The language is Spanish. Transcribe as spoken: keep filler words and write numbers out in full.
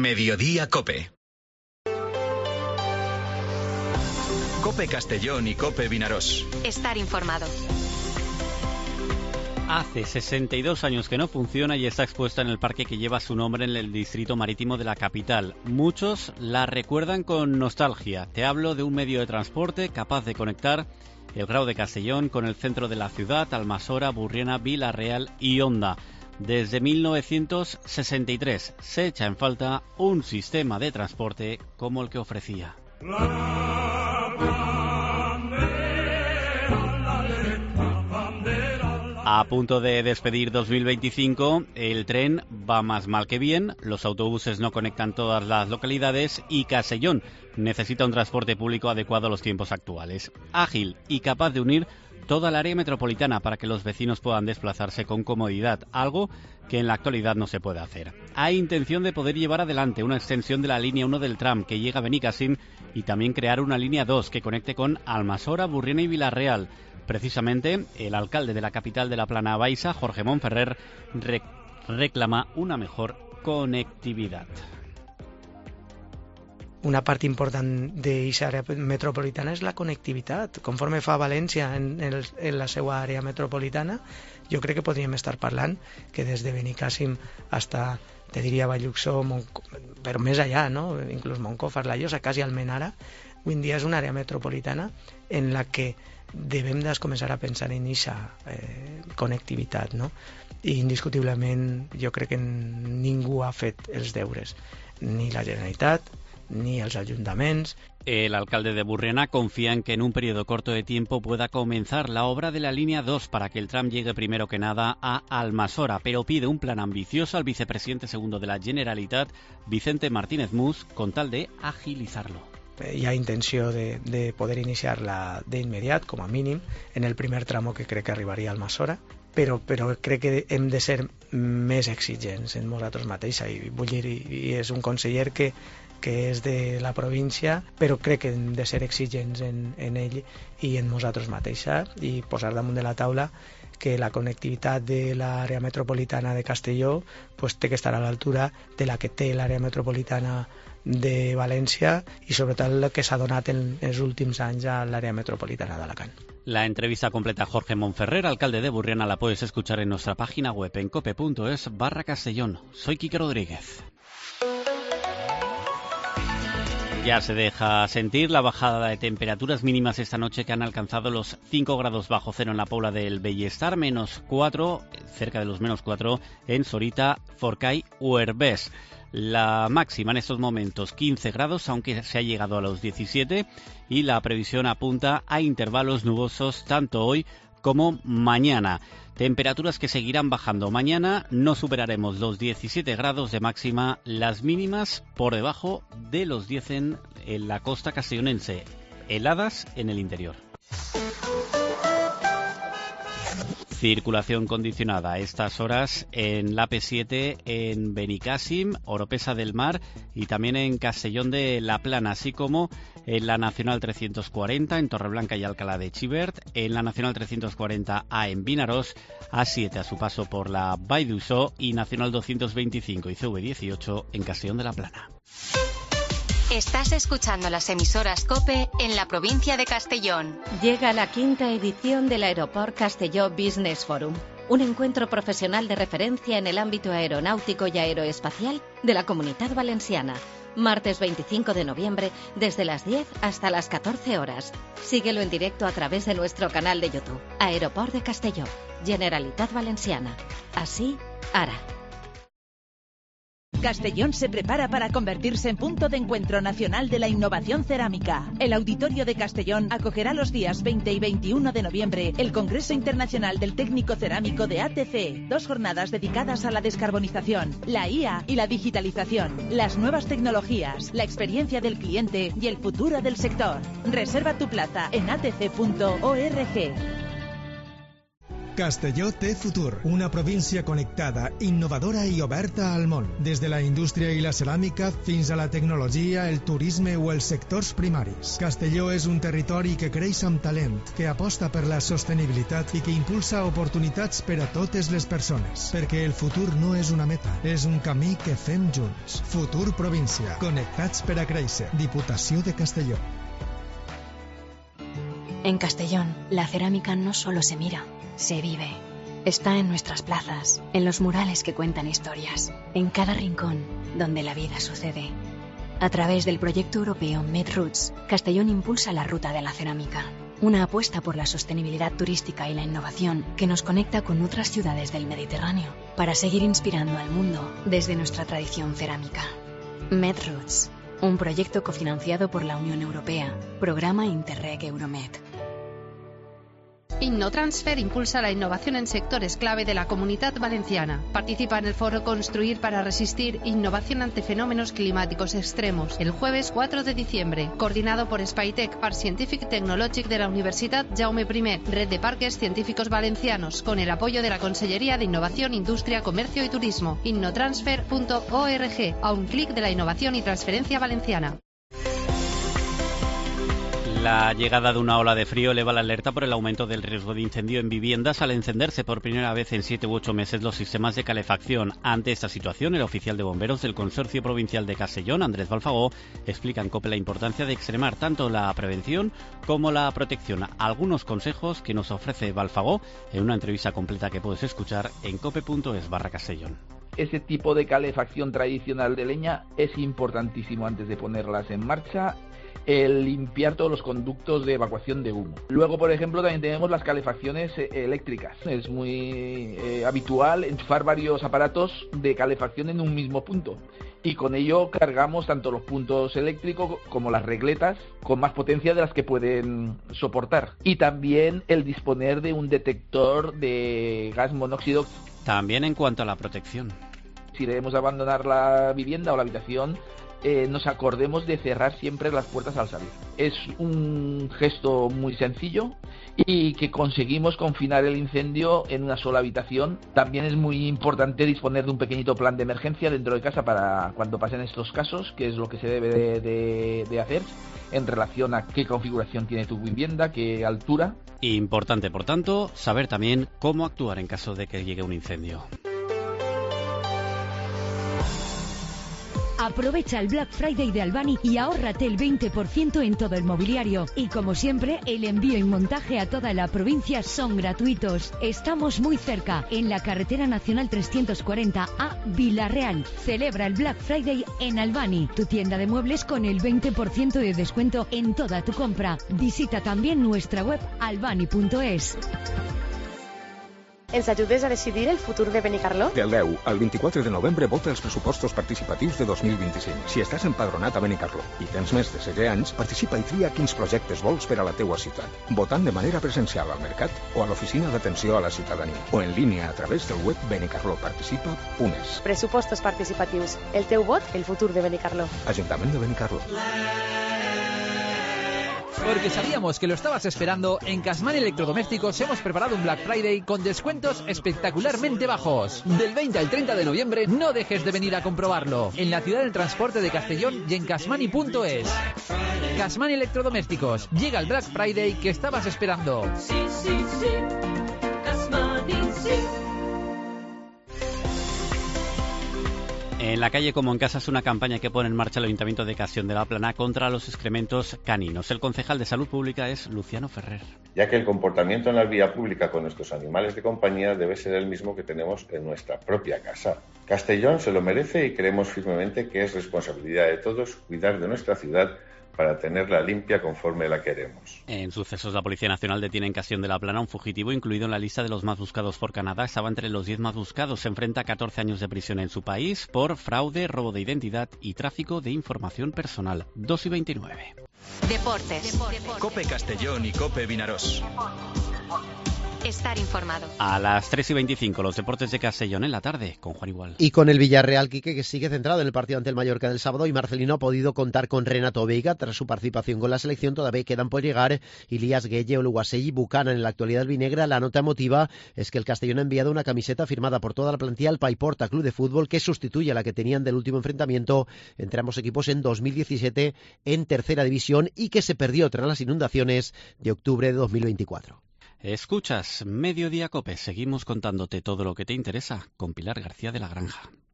Mediodía Cope. Cope Castellón y Cope Vinarós. Estar informado. Hace sesenta y dos años que no funciona y está expuesta en el parque que lleva su nombre en el distrito marítimo de la capital. Muchos la recuerdan con nostalgia. Te hablo de un medio de transporte capaz de conectar el Grao de Castellón con el centro de la ciudad, Almassora, Burriana, Vila-real y Onda. Desde mil novecientos sesenta y tres se echa en falta un sistema de transporte como el que ofrecía. A punto de despedir dos mil veinticinco, el tren va más mal que bien, los autobuses no conectan todas las localidades y Castellón necesita un transporte público adecuado a los tiempos actuales, ágil y capaz de unir toda el área metropolitana para que los vecinos puedan desplazarse con comodidad, algo que en la actualidad no se puede hacer. Hay intención de poder llevar adelante una extensión de la línea uno del tram que llega a Benicàssim y también crear una línea dos que conecte con Almassora, Burriana y Vila-real. Precisamente, el alcalde de la capital de la Plana Baixa, Jorge Monferrer, re- reclama una mejor conectividad. Una part important d'aquesta àrea metropolitana és la connectivitat. Conforme fa València en, el, en la seva àrea metropolitana, jo crec que podríem estar parlant que des de Benicàssim hasta, te diria, Valluxó, Monc... però més allà, no? Inclús Moncofa, La Llosa, quasi Almenara, avui en dia és una àrea metropolitana en la que devem de començar a pensar en aquesta eh, connectivitat, no? I indiscutiblement jo crec que ningú ha fet els deures, ni la Generalitat, ni els ayuntamientos. El alcalde de Burriana confía en que en un periodo corto de tiempo pueda comenzar la obra de la línea dos para que el tram llegue primero que nada a Almassora, pero pide un plan ambicioso al vicepresidente segundo de la Generalitat, Vicente Martínez Mus, con tal de agilizarlo. Hi ha intenció de, de poder iniciar-la d'immediat, com a mínim, en el primer tramo que crec que arribaria a Almassora, però, però crec que hem de ser més exigents en nosaltres mateixos, i vull dir, i és un conseller que que és de la província, però crec que hem de ser exigents en, en ell i en nosaltres mateixos i posar damunt de la taula que la connectivitat de l'àrea metropolitana de Castelló pues, té que estar a l'altura de la que té l'àrea metropolitana de València i sobretot el que s'ha donat en els últims anys a l'àrea metropolitana d'Alacant. La entrevista completa a Jorge Monferrer, alcalde de Burriana, la puedes escuchar en nuestra página web en cope punto es barra Castellón. Soy Quique Rodríguez. Ya se deja sentir la bajada de temperaturas mínimas esta noche que han alcanzado los cinco grados bajo cero en la Pobla del Bellestar, menos cuatro, cerca de los menos cuatro en Sorita, Forcall o Herbés. La máxima en estos momentos quince grados, aunque se ha llegado a los diecisiete, y la previsión apunta a intervalos nubosos tanto hoy como mañana. Temperaturas que seguirán bajando. Mañana no superaremos los diecisiete grados de máxima, las mínimas por debajo de los diez en, en la costa castellonense, heladas en el interior. Circulación condicionada a estas horas en la A P siete, en Benicàssim, Oropesa del Mar y también en Castellón de la Plana, así como en la Nacional trescientos cuarenta en Torreblanca y Alcalá de Xivert, en la Nacional trescientos cuarenta A en Vinarós, A siete a su paso por la Vall d'Uixó y Nacional doscientos veinticinco y C V dieciocho en Castellón de la Plana. Estás escuchando las emisoras COPE en la provincia de Castellón. Llega la quinta edición del Aeroport Castelló Business Forum, un encuentro profesional de referencia en el ámbito aeronáutico y aeroespacial de la Comunitat Valenciana. Martes veinticinco de noviembre, desde las diez hasta las catorce horas. Síguelo en directo a través de nuestro canal de YouTube. Aeroport de Castelló, Generalitat Valenciana. Así, ara. Castellón se prepara para convertirse en punto de encuentro nacional de la innovación cerámica. El Auditorio de Castellón acogerá los días veinte y veintiuno de noviembre el Congreso Internacional del Técnico Cerámico de A T C. Dos jornadas dedicadas a la descarbonización, la I A y la digitalización, las nuevas tecnologías, la experiencia del cliente y el futuro del sector. Reserva tu plaza en a t c punto org. Castelló té futur, una província connectada, innovadora i oberta al món. Des de la indústria i la ceràmica fins a la tecnologia, el turisme o els sectors primaris. Castelló és un territori que creix amb talent, que aposta per la sostenibilitat i que impulsa oportunitats per a totes les persones. Perquè el futur no és una meta, és un camí que fem junts. Futur província, connectats per a créixer. Diputació de Castelló. En Castellón, la cerámica no solo se mira, se vive. Está en nuestras plazas, en los murales que cuentan historias, en cada rincón donde la vida sucede. A través del proyecto europeo MedRoots, Castellón impulsa la ruta de la cerámica, una apuesta por la sostenibilidad turística y la innovación que nos conecta con otras ciudades del Mediterráneo para seguir inspirando al mundo desde nuestra tradición cerámica. MedRoots, un proyecto cofinanciado por la Unión Europea, Programa Interreg Euromed. InnoTransfer impulsa la innovación en sectores clave de la Comunitat Valenciana. Participa en el foro Construir para resistir, innovación ante fenómenos climáticos extremos, el jueves cuatro de diciembre, coordinado por Spytech, Parc Científic Tecnològic de la Universitat Jaume I, Red de Parques Científicos Valencianos, con el apoyo de la Consellería de Innovación, Industria, Comercio y Turismo. innotransfer punto org, a un clic de la innovación y transferencia valenciana. La llegada de una ola de frío eleva la alerta por el aumento del riesgo de incendio en viviendas al encenderse por primera vez en siete u ocho meses los sistemas de calefacción. Ante esta situación, el oficial de bomberos del Consorcio Provincial de Castellón, Andrés Balfagó, explica en COPE la importancia de extremar tanto la prevención como la protección. Algunos consejos que nos ofrece Balfagó en una entrevista completa que puedes escuchar en cope.es barra Castellón. Ese tipo de calefacción tradicional de leña es importantísimo antes de ponerlas en marcha. El limpiar todos los conductos de evacuación de humo. Luego, por ejemplo, también tenemos las calefacciones eléctricas. Es muy eh, habitual enchufar varios aparatos de calefacción en un mismo punto. Y con ello cargamos tanto los puntos eléctricos como las regletas con más potencia de las que pueden soportar. Y también el disponer de un detector de gas monóxido. También en cuanto a la protección. Si debemos abandonar la vivienda o la habitación, Eh, nos acordemos de cerrar siempre las puertas al salir. Es un gesto muy sencillo y que conseguimos confinar el incendio en una sola habitación. También es muy importante disponer de un pequeñito plan de emergencia dentro de casa para cuando pasen estos casos, que es lo que se debe de, de, de hacer en relación a qué configuración tiene tu vivienda, qué altura. Importante, por tanto, saber también cómo actuar en caso de que llegue un incendio. Aprovecha el Black Friday de Albani y ahórrate el veinte por ciento en todo el mobiliario. Y como siempre, el envío y montaje a toda la provincia son gratuitos. Estamos muy cerca, en la carretera nacional trescientos cuarenta a Villarreal. Celebra el Black Friday en Albani, tu tienda de muebles con el veinte por ciento de descuento en toda tu compra. Visita también nuestra web albani punto es. Ens ajudes a decidir el futur de Benicarló? Del deu al vint-i-quatre de novembre vota els pressupostos participatius de dos mil vint-i-cinc. Si estàs empadronat a Benicarló i tens més de setze anys, participa i tria quins projectes vols per a la teua ciutat, votant de manera presencial al mercat o a l'oficina d'atenció a la ciutadania, o en línia a través del web benicarló participa punt es. Pressupostos participatius. El teu vot, el futur de Benicarló. Ajuntament de Benicarló. Porque sabíamos que lo estabas esperando, en Casman Electrodomésticos hemos preparado un Black Friday con descuentos espectacularmente bajos. Del veinte al treinta de noviembre no dejes de venir a comprobarlo. En la ciudad del transporte de Castellón y en casmani punto es. Casman Electrodomésticos. Llega el Black Friday que estabas esperando. Sí, sí, sí. Casmani, sí. En la calle como en casa es una campaña que pone en marcha el Ayuntamiento de Castellón de la Plana contra los excrementos caninos. El concejal de Salud Pública es Luciano Ferrer. Ya que el comportamiento en la vía pública con nuestros animales de compañía debe ser el mismo que tenemos en nuestra propia casa. Castellón se lo merece y creemos firmemente que es responsabilidad de todos cuidar de nuestra ciudad para tenerla limpia conforme la queremos. En sucesos, la Policía Nacional detiene en Castellón de la Plana un fugitivo incluido en la lista de los más buscados por Canadá. Estaba entre los diez más buscados. Se enfrenta a catorce años de prisión en su país por fraude, robo de identidad y tráfico de información personal. dos y veintinueve. Deportes. COPE Castellón y COPE Vinarós. estar informado. A las tres y veinticinco, los deportes de Castellón en la tarde, con Juan Igual. Y con el Villarreal, Quique, que sigue centrado en el partido ante el Mallorca del sábado, y Marcelino ha podido contar con Renato Veiga tras su participación con la selección. Todavía quedan por llegar Ilías Gueye, Oluwasei y Buchanan. En la actualidad albinegra, la nota emotiva es que el Castellón ha enviado una camiseta firmada por toda la plantilla al Paiporta Club de Fútbol, que sustituye a la que tenían del último enfrentamiento entre ambos equipos en dos mil diecisiete en tercera división y que se perdió tras las inundaciones de octubre de dos mil veinticuatro. Escuchas Mediodía Cope. Seguimos contándote todo lo que te interesa con Pilar García de la Granja.